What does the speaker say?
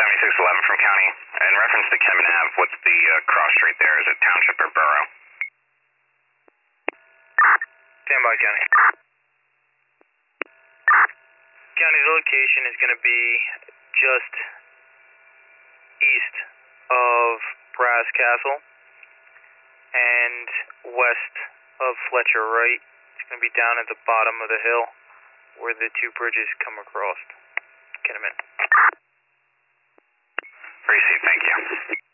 7611 from County. In reference to Kevin Ave, what's the cross street there? Is it Township or Borough? Stand by, County. County, the location is going to be just east of Brass Castle and west of Fletcher Wright. It's going to be down at the bottom of the hill where the two bridges come across. Get them in. Received, thank you.